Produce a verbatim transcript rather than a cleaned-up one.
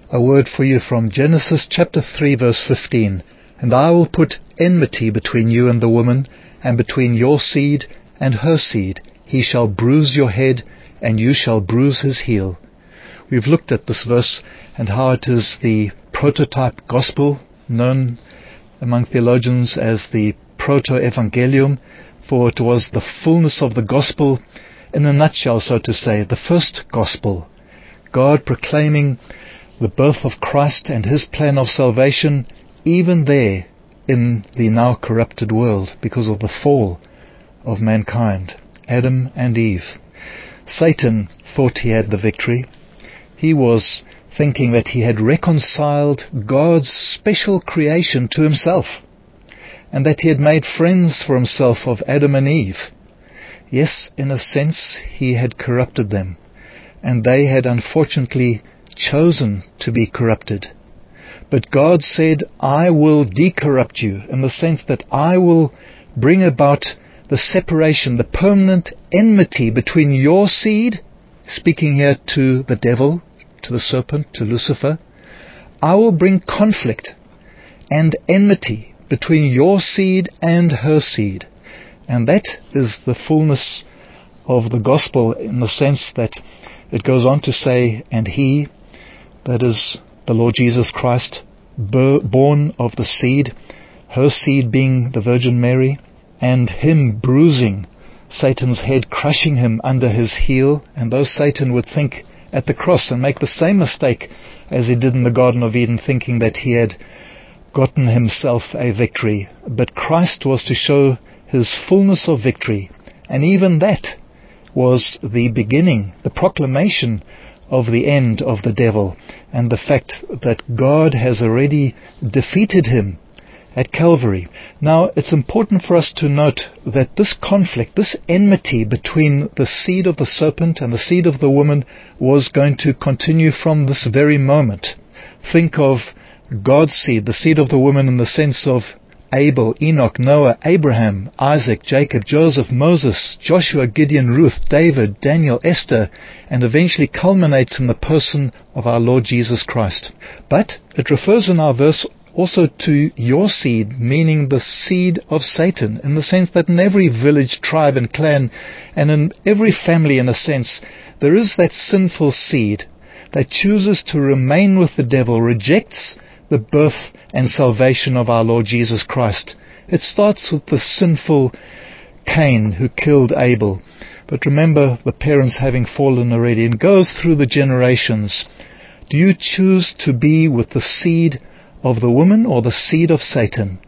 A word for you from Genesis chapter three verse fifteen. And I will put enmity between you and the woman, and between your seed and her seed. He shall bruise your head, and you shall bruise his heel. We've looked at this verse and how it is the prototype gospel, known among theologians as the proto-evangelium, for it was the fullness of the gospel in a nutshell, so to say, the first gospel. God proclaiming the birth of Christ and his plan of salvation, even there in the now corrupted world because of the fall of mankind, Adam and Eve. Satan thought he had the victory. He was thinking that he had reconciled God's special creation to himself, and that he had made friends for himself of Adam and Eve. Yes, in a sense, he had corrupted them, and they had unfortunately chosen to be corrupted. But God said, I will decorrupt you, in the sense that I will bring about the separation, the permanent enmity between your seed, speaking here to the devil, to the serpent, to Lucifer. I will bring conflict and enmity between your seed and her seed. And that is the fullness of the gospel, in the sense that it goes on to say, and he, that is the Lord Jesus Christ, born of the seed, her seed being the Virgin Mary, and him bruising Satan's head, crushing him under his heel. And though Satan would think at the cross and make the same mistake as he did in the Garden of Eden, thinking that he had gotten himself a victory, but Christ was to show his fullness of victory, and even that was the beginning, the proclamation of the end of the devil, and the fact that God has already defeated him at Calvary. Now, it's important for us to note that this conflict, this enmity between the seed of the serpent and the seed of the woman was going to continue from this very moment. Think of God's seed, the seed of the woman, in the sense of Abel, Enoch, Noah, Abraham, Isaac, Jacob, Joseph, Moses, Joshua, Gideon, Ruth, David, Daniel, Esther, and eventually culminates in the person of our Lord Jesus Christ. But it refers in our verse also to your seed, meaning the seed of Satan, in the sense that in every village, tribe, and clan, and in every family, in a sense, there is that sinful seed that chooses to remain with the devil, rejects the birth and salvation of our Lord Jesus Christ. It starts with the sinful Cain who killed Abel. But remember, the parents having fallen already, and goes through the generations. Do you choose to be with the seed of the woman or the seed of Satan?